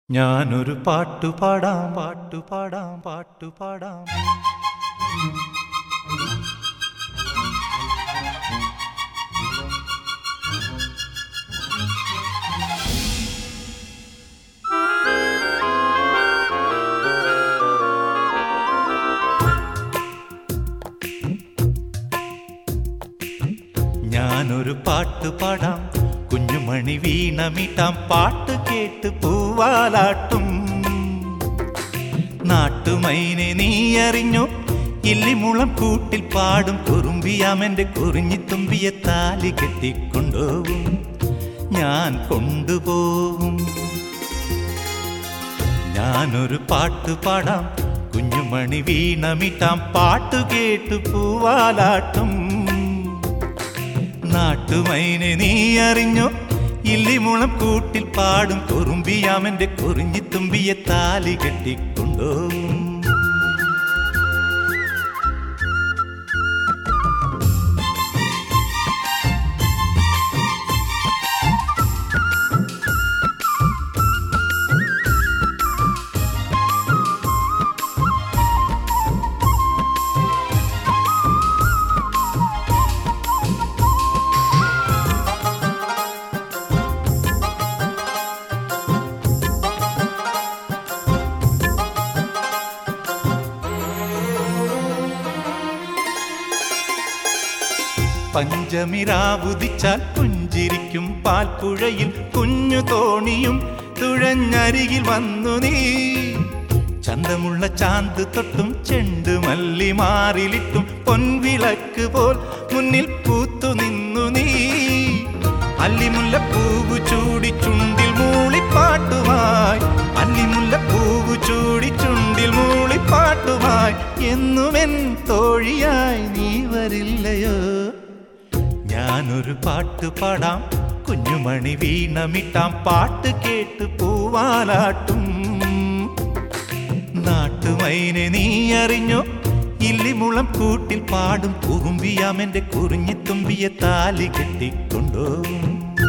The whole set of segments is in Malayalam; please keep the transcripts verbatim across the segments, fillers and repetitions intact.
ഞാനൊരു പാട്ടുപാടാം പാട്ടുപാടാം പാട്ടുപാടാം. ഞാനൊരു പാട്ടുപാടാം, കുഞ്ഞുമണി വീണമിട്ടാം, പാട്ട് കേട്ട് പൂവാലാട്ടും. നാട്ടുമൈനെ നീ അറിഞ്ഞോ, ഇല്ലിമുളം കൂട്ടിൽ പാടും കുറുമ്പിയാമെന്റെ കുറിഞ്ഞിത്തുമ്പിയെ താലി കെട്ടിക്കൊണ്ടുപോവും, ഞാൻ കൊണ്ടുപോവും. ഞാനൊരു പാട്ടുപാടാം, കുഞ്ഞുമണി വീണമിട്ടാം, പാട്ട് കേട്ട് പൂവാലാട്ടും. നാട്ടുമൈനെ നീ അറിഞ്ഞോ, ഇല്ലിമുളം കൂട്ടിൽ പാടും കുറുമ്പിയാമെന്റെ കുറിഞ്ഞിത്തുമ്പിയെ താലി കെട്ടിക്കൊണ്ടുപോവും. പഞ്ചമിരാവുദിച്ചാൽ പുഞ്ചിരിക്കും പാൽപ്പുഴയിൽ കുഞ്ഞു തോണിയും തുഴഞ്ഞരികിൽ വന്നു നീ. ചന്തമുള്ള ചാന്ത് തൊട്ടും ചെണ്ടു മല്ലി മാറിലിട്ടും പൊൻവിളക്ക് പോൽ മുന്നിൽ പൂത്തു നിന്നു നീ. അല്ലിമുല്ലപ്പൂവ് ചൂടി ചുണ്ടിൽ മൂളിപ്പാട്ടുമായി, അല്ലിമുല്ലപ്പൂവ് ചൂടി ചുണ്ടിൽ മൂളിപ്പാട്ടുമായി, എന്നുമെൻ തോഴിയായി നീ വരില്ലയോ. ഞാനൊരു പാട്ടുപാടാം, കുഞ്ഞുമണി വീണമിട്ടാം, പാട്ട് കേട്ട് പൂവാലാട്ടും. നാട്ടുമൈനെ നീ അറിഞ്ഞോ, ഇല്ലിമുളം കൂട്ടിൽ പാടും കുറുമ്പിയാമെന്റെ കുറിഞ്ഞിത്തുമ്പിയെ താലി കെട്ടിക്കൊണ്ടുപോവും.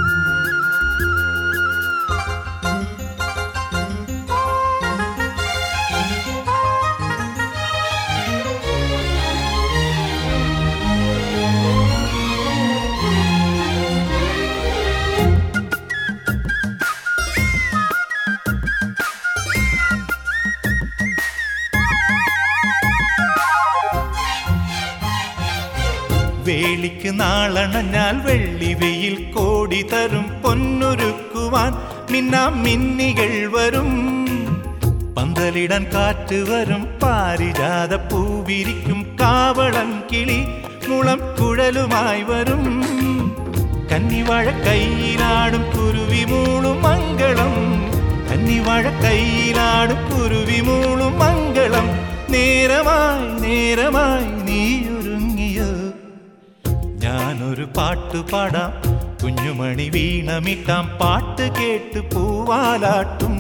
വേളിക്ക് നാളണഞ്ഞാൽ വെള്ളി വെയിൽ കോടി തരും, പൊന്നൊരുക്കുവാൻ മിന്നാം മിന്നികൾ വരും. പന്തലിടാൻ കാറ്റ് വരും, പാരിജാത പൂവിരിക്കും, കാവളം കിളി മുളം കുഴലുമായി വരും. കന്നിവാഴ കയ്യിലാടും കുരുവി മൂളും മംഗളം, കന്നിവാഴ കയ്യിലാടും കുരുവി മൂളും മംഗളം. നേരമായി നേരമായി നീയൊരുങ്ങിയോ. ഞാനൊരു പാട്ടുപാടാം, കുഞ്ഞുമണി വീണമിട്ടാം, പാട്ട് കേട്ട് പൂവാലാട്ടും.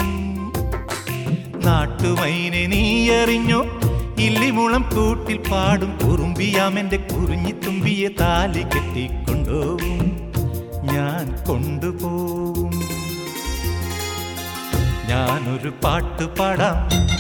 നാട്ടുമൈനെ നീ അറിഞ്ഞോ, ഇല്ലിമുളം കൂട്ടിൽ പാടും കുറുമ്പിയാമെന്റെ കുറിഞ്ഞിത്തുമ്പിയെ താലി കെട്ടിക്കൊണ്ടുപോവും, ഞാൻ കൊണ്ടുപോവും. ഞാനൊരു പാട്ടുപാടാം,